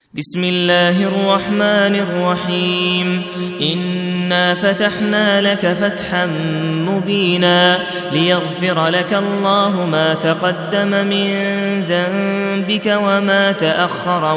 بسم الله الرحمن الرحيم إنا فتحنا لك فتحا مبينا ليغفر لك الله ما تقدم من ذنبك وما تأخر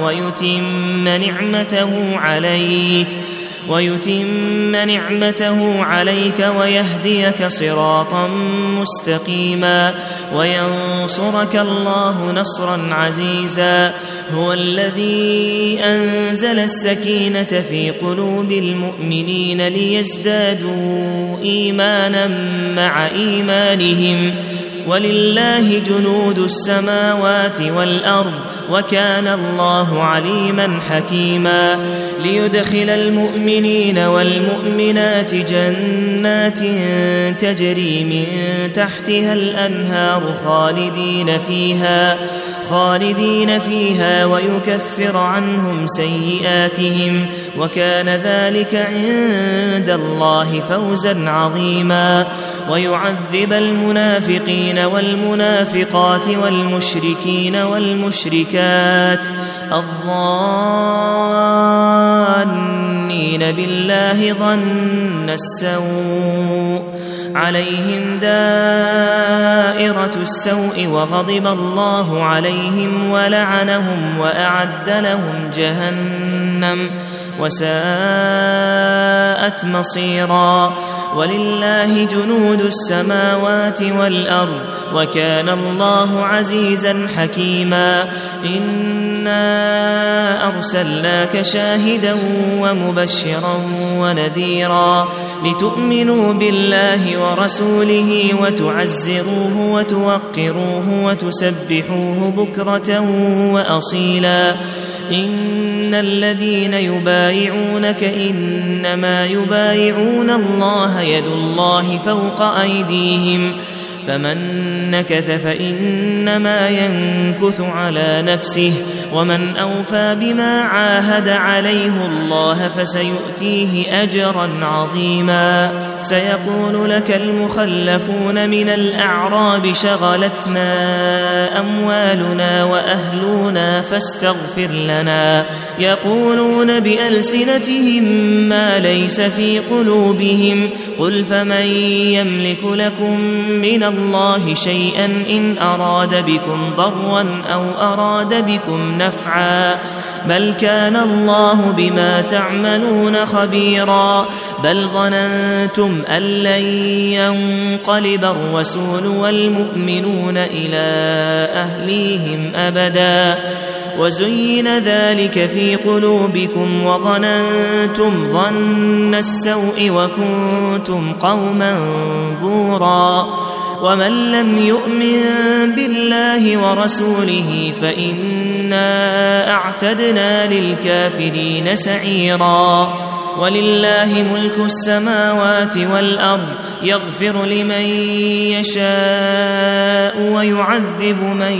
ويتم نعمته عليك ويهديك صراطا مستقيما وينصرك الله نصرا عزيزا. هو الذي أنزل السكينة في قلوب المؤمنين ليزدادوا إيمانا مع إيمانهم ولله جنود السماوات والأرض وكان الله عليما حكيما. ليدخل المؤمنين والمؤمنات جنات تجري من تحتها الأنهار خالدين فيها ويكفر عنهم سيئاتهم وكان ذلك عند الله فوزا عظيما. ويعذب المنافقين والمنافقات والمشركين والمشركات الظانين بالله ظن السوء عليهم دائرة السوء وغضب الله عليهم ولعنهم وأعد لهم جهنم وساءت مصيرا. ولله جنود السماوات والأرض وكان الله عزيزا حكيما. إنا أرسلناك شاهدا ومبشرا ونذيرا لتؤمنوا بالله ورسوله وتعزروه وتوقروه وتسبحوه بكرة وأصيلا. إن الذين يبايعونك إنما يبايعون الله يد الله فوق أيديهم فمن نكث فإنما ينكث على نفسه ومن أوفى بما عاهد عليه الله فسيؤتيه أجرا عظيما. سيقول لك المخلفون من الأعراب شغلتنا أموالنا وأهلنا فاستغفر لنا يقولون بألسنتهم ما ليس في قلوبهم قل فمن يملك لكم من الله شيئا إن أراد بكم ضرا أو أراد بكم نفعا بل كان الله بما تعملون خبيرا. بل ظننتم أن لن ينقلب الرسول والمؤمنون إلى أهليهم أبدا وزين ذلك في قلوبكم وظننتم ظن السوء وكنتم قوما بورا. ومن لم يؤمن بالله ورسوله فإنا أعتدنا للكافرين سعيرا. ولله ملك السماوات والأرض يغفر لمن يشاء ويعذب من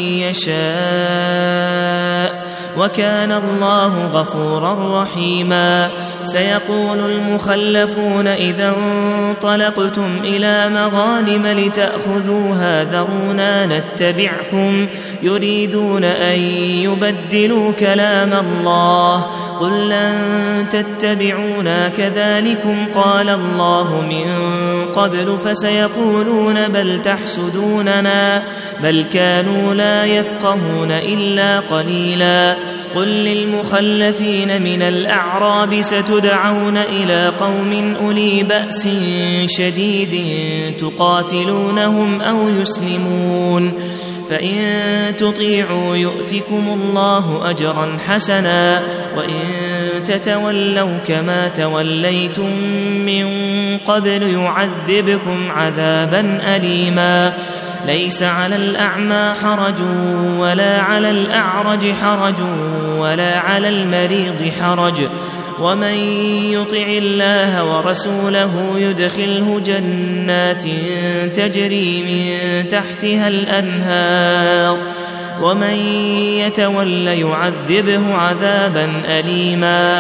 يشاء وكان الله غفورا رحيما. سيقول المخلفون إذا انطلقتم إلى مغانم لتأخذوها ذرونا نتبعكم يريدون أن يبدلوا كلام الله قل لن تتبعونا كذلكم قال الله من قبل فسيقولون بل تحسدوننا بل كانوا لا يفقهون إلا قليلا. قل للمخلفين من الأعراب ستدعون إلى قوم أولي بأس شديد تقاتلونهم أو يسلمون فإن تطيعوا يؤتكم الله أجرا حسنا وإن تتولوا كما توليتم من قبل يعذبكم عذابا أليما. ليس على الأعمى حرج ولا على الأعرج حرج ولا على المريض حرج ومن يطع الله ورسوله يدخله جنات تجري من تحتها الأنهار ومن يتول يعذبه عذابا أليما.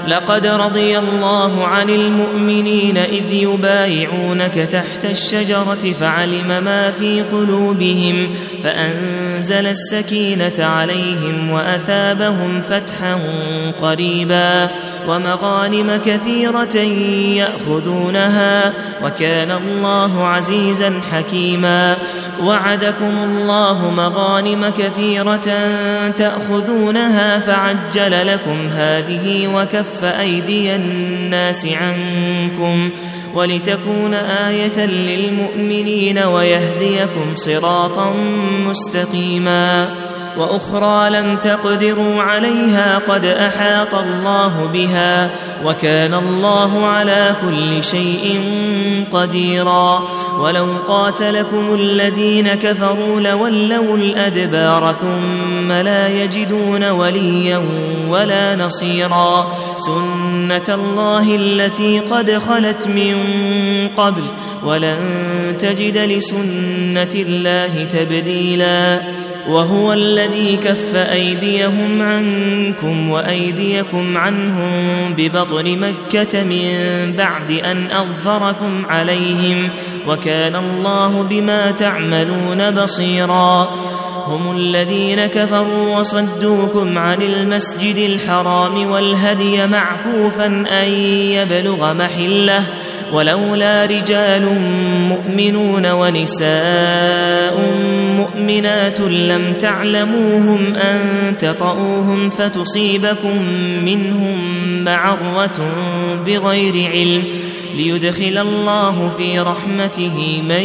لقد رضي الله عن المؤمنين إذ يبايعونك تحت الشجرة فعلم ما في قلوبهم فأنزل السكينة عليهم وأثابهم فتحا قريبا ومغانم كثيرة يأخذونها وكان الله عزيزا حكيما. وعدكم الله مغانم كثيرة تأخذونها فعجل لكم هذه وكف أيدي الناس عنكم ولتكون آية للمؤمنين ويهديكم صراطا مستقيما. وأخرى لم تقدروا عليها قد أحاط الله بها وكان الله على كل شيء قديرا. ولو قاتلكم الذين كفروا لولوا الأدبار ثم لا يجدون وليا ولا نصيرا. سنة الله التي قد خلت من قبل ولن تجد لسنة الله تبديلا. وهو الذي كف أيديهم عنكم وأيديكم عنهم ببطن مكة من بعد أن أظفركم عليهم وكان الله بما تعملون بصيرا. هم الذين كفروا وصدوكم عن المسجد الحرام والهدي معكوفا أن يبلغ محله ولولا رجال مؤمنون ونساء مؤمنات لم تعلموهم أن تطؤوهم فتصيبكم منهم معرة بغير علم ليدخل الله في رحمته من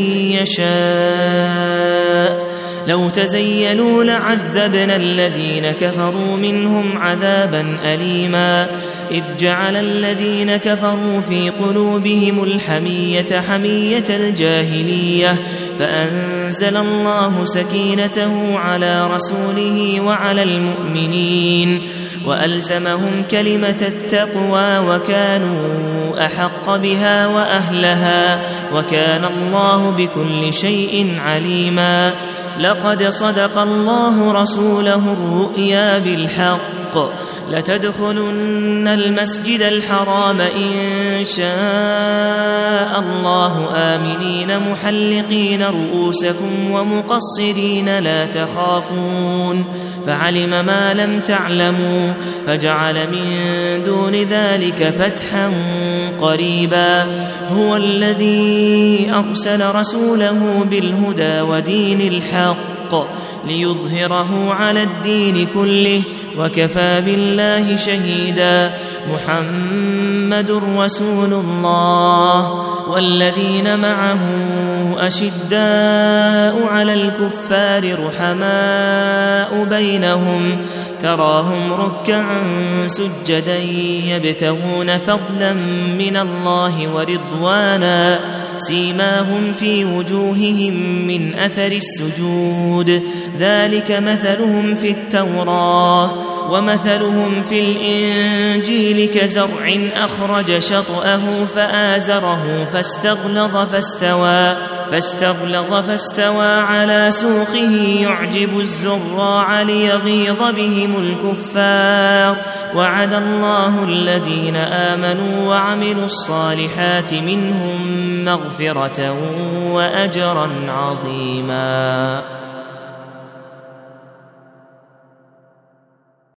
يشاء. لو تزيلوا لعذبنا الذين كفروا منهم عذابا أليما. إذ جعل الذين كفروا في قلوبهم الحمية حمية الجاهلية فأنزل الله سكينته على رسوله وعلى المؤمنين وألزمهم كلمة التقوى وكانوا أحق بها وأهلها وكان الله بكل شيء عليما. لقد صدق الله رسوله الرؤيا بالحق لتدخلن المسجد الحرام إن شاء الله آمنين محلقين رؤوسكم ومقصرين لا تخافون فعلم ما لم تعلموا فجعل من دون ذلك فتحا قريبا. هو الذي أرسل رسوله بالهدى ودين الحق ليظهره على الدين كله وكفى بالله شهيدا. محمد رسول الله والذين معه أشداء على الكفار رحماء بينهم تراهم ركعا سجدا يبتغون فضلا من الله ورضوانا سيماهم في وجوههم من أثر السجود ذلك مثلهم في التوراة ومثلهم في الإنجيل كزرع أخرج شطأه فآزره فاستغلظ فاستوى على سوقه يعجب الزراع ليغيظ بهم الكفار. وعد الله الذين آمنوا وعملوا الصالحات منهم مغفرة وأجرا عظيما.